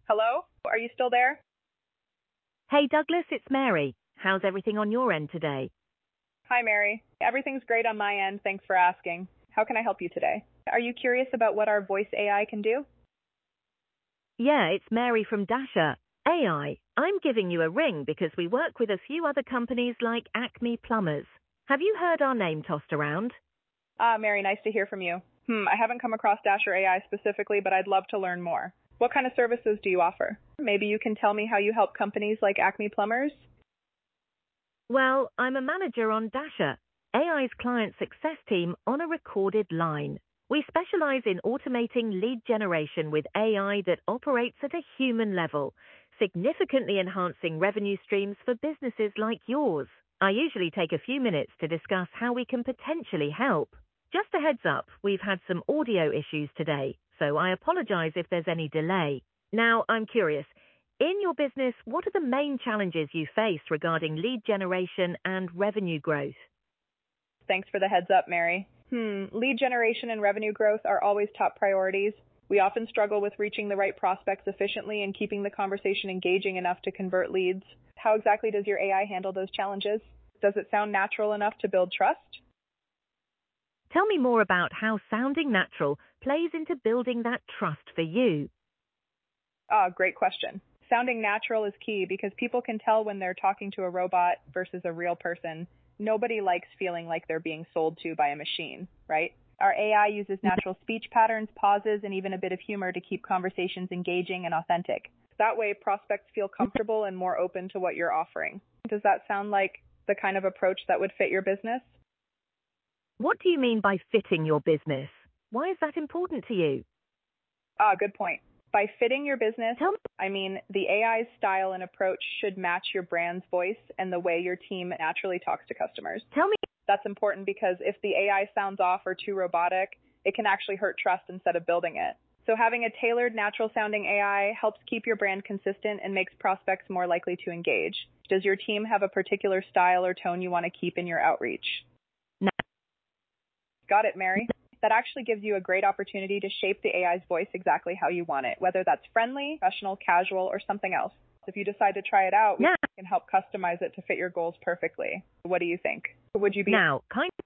Hello? Are you still there? Hey Douglas, it's Mary. How's everything on your end today? Hi, Mary. Everything's great on my end. Thanks for asking. How can I help you today? Are you curious about what our voice AI can do? Yeah, it's Mary from Dasher AI. I'm giving you a ring because we work with a few other companies like Acme Plumbers. Have you heard our name tossed around? Mary, nice to hear from you. I haven't come across Dasher AI specifically, but I'd love to learn more. What kind of services do you offer? Maybe you can tell me how you help companies like Acme Plumbers? Well, I'm a manager on Dasher, AI's client success team on a recorded line. We specialize in automating lead generation with AI that operates at a human level, significantly enhancing revenue streams for businesses like yours. I usually take a few minutes to discuss how we can potentially help. Just a heads up, we've had some audio issues today, so I apologize if there's any delay. Now, I'm curious, in your business, what are the main challenges you face regarding lead generation and revenue growth? Thanks for the heads up, Mary. Lead generation and revenue growth are always top priorities. We often struggle with reaching the right prospects efficiently and keeping the conversation engaging enough to convert leads. How exactly does your AI handle those challenges? Does it sound natural enough to build trust? Tell me more about how sounding natural plays into building that trust for you. Great question. Sounding natural is key because people can tell when they're talking to a robot versus a real person. Nobody likes feeling like they're being sold to by a machine, right? Our AI uses natural speech patterns, pauses, and even a bit of humor to keep conversations engaging and authentic. That way, prospects feel comfortable and more open to what you're offering. Does that sound like the kind of approach that would fit your business? What do you mean by fitting your business? Why is that important to you? Good point. By fitting your business, Tell me. I mean the AI's style and approach should match your brand's voice and the way your team naturally talks to customers. Tell me. That's important because if the AI sounds off or too robotic, it can actually hurt trust instead of building it. So having a tailored, natural-sounding AI helps keep your brand consistent and makes prospects more likely to engage. Does your team have a particular style or tone you want to keep in your outreach? No. Got it, Mary. That actually gives you a great opportunity to shape the AI's voice exactly how you want it, whether that's friendly, professional, casual, or something else. If you decide to try it out, we can help customize it to fit your goals perfectly. What do you think? Would you be now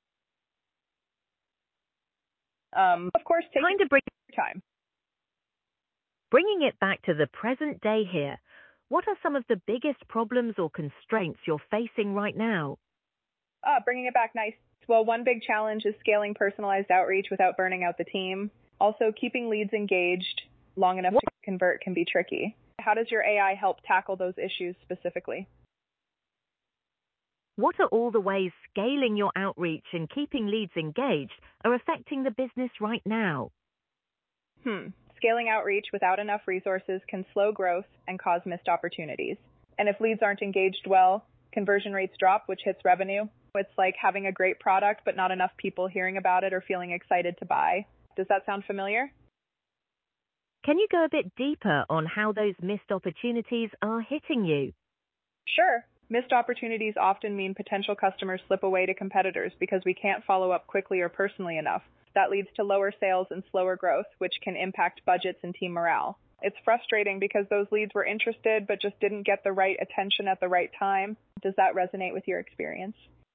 of course, take kind of bring your time. Bringing it back to the present day here, what are some of the biggest problems or constraints you're facing right now? Bringing it back nice. Well, one big challenge is scaling personalized outreach without burning out the team. Also, keeping leads engaged long enough to convert can be tricky. How does your AI help tackle those issues specifically? What are all the ways scaling your outreach and keeping leads engaged are affecting the business right now? Scaling outreach without enough resources can slow growth and cause missed opportunities. And if leads aren't engaged well, conversion rates drop, which hits revenue. It's like having a great product, but not enough people hearing about it or feeling excited to buy. Does that sound familiar? Can you go a bit deeper on how those missed opportunities are hitting you? Sure. Missed opportunities often mean potential customers slip away to competitors because we can't follow up quickly or personally enough. That leads to lower sales and slower growth, which can impact budgets and team morale. It's frustrating because those leads were interested but just didn't get the right attention at the right time. Does that resonate with your experience?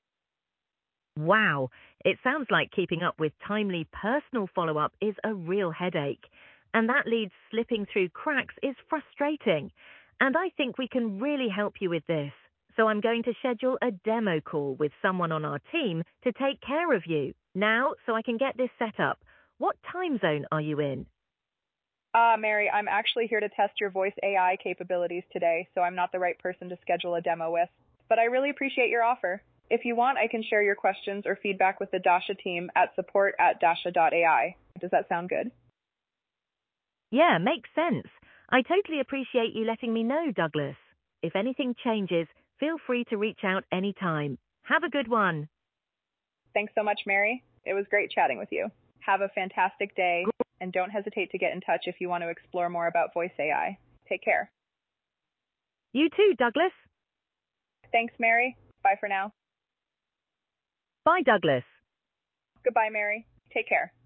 Wow, it sounds like keeping up with timely personal follow-up is a real headache. And that lead slipping through cracks is frustrating. And I think we can really help you with this. So I'm going to schedule a demo call with someone on our team to take care of you. Now, so I can get this set up, what time zone are you in? Mary, I'm actually here to test your voice AI capabilities today, so I'm not the right person to schedule a demo with. But I really appreciate your offer. If you want, I can share your questions or feedback with the Dasha team at support@dasha.ai. Does that sound good? Yeah, makes sense. I totally appreciate you letting me know, Douglas. If anything changes, feel free to reach out anytime. Have a good one. Thanks so much, Mary. It was great chatting with you. Have a fantastic day, and don't hesitate to get in touch if you want to explore more about voice AI. Take care. You too, Douglas. Thanks, Mary. Bye for now. Bye, Douglas. Goodbye, Mary. Take care.